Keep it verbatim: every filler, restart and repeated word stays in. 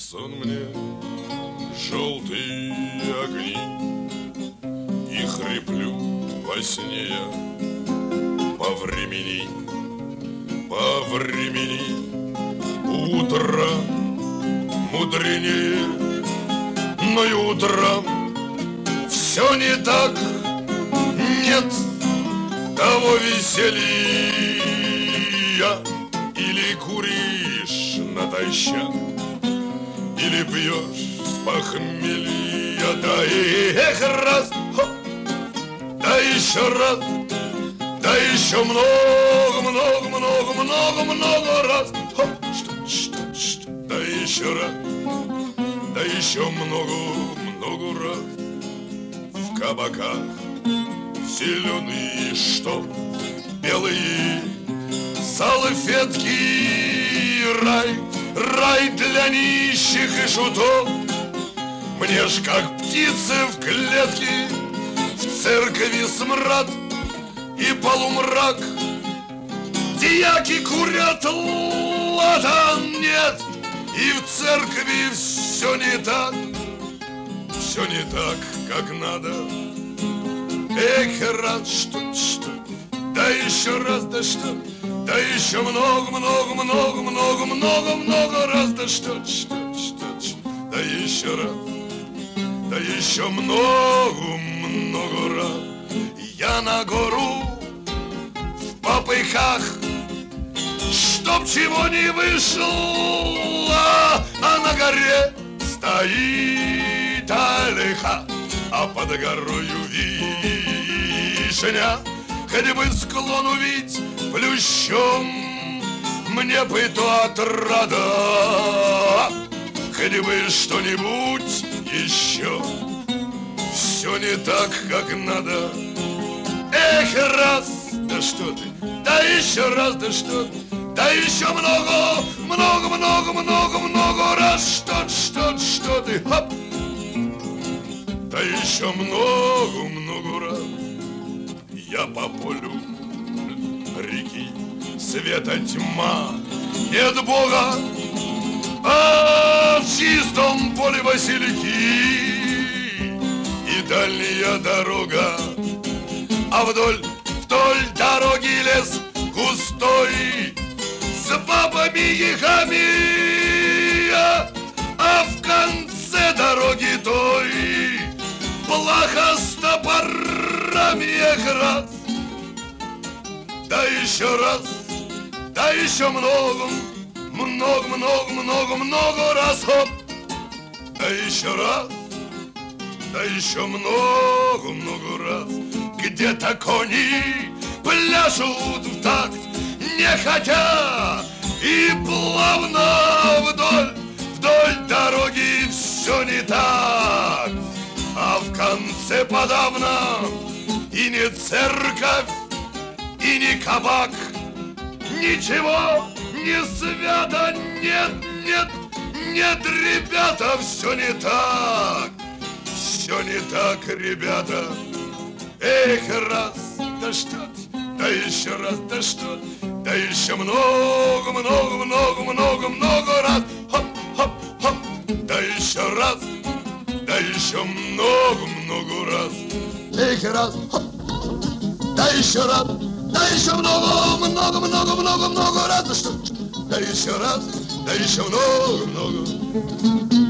сон мне желтые огни, и хриплю во сне я по времени, по времени. Утро мудренее, но и утром все не так. Нет того веселья. Или куришь натощак, или пьешь с похмелья. Да и эх раз, хоп, да еще раз, да еще много, много, много, много, много раз. Хоп, что, что, что, да еще раз, да еще много, много раз. В кабаках зеленые, что белые салфетки, рай, рай для нищих и шутов. Мне ж как птицы в клетке, в церкви смрад и полумрак. Дьяки курят, ладан нет, и в церкви все не так, все не так, как надо. Эх, раз, что, что, да еще раз, да что, да еще много, много, много, много, много, много раз, да что, что, что, что, да еще раз, да еще много, много раз. Я на гору в попыхах, чтоб чего не вышло, а на горе стоит олеха, а под горою вишня. Хоть бы склон увидеть плющом, мне бы то отрада, хоть бы что-нибудь еще. Все не так, как надо. Эх, раз, да что ты, да еще раз, да что ты, да еще много, много, много, много, много раз. Что, что, что ты, хоп, да еще много, много раз. Я по полю реки, света тьма, нет Бога, а в чистом поле васильки и дальняя дорога, а вдоль, вдоль дороги лес густой с бабами-ягами, а в конце дороги той плаха с топорами. Эх, раз, да еще раз, да еще много, много, много, много, много раз, хоп, да еще раз, да еще много, много раз. Где-то кони пляшут в такт, не хотя, и плавно вдоль, вдоль дороги все не так. А в конце подавно и не церковь, и не кабак, ничего не свято, нет, нет, нет, ребята, все не так, все не так, ребята. Эх, раз, да что ты, да еще раз, да что ты, да еще много, много, много, много, много раз, хоп, хоп, хоп, да еще раз, да еще много, много раз. Эх, раз, хоп, да еще раз, да еще много, много, много, много, много раз, да что, да еще раз, да еще много, много.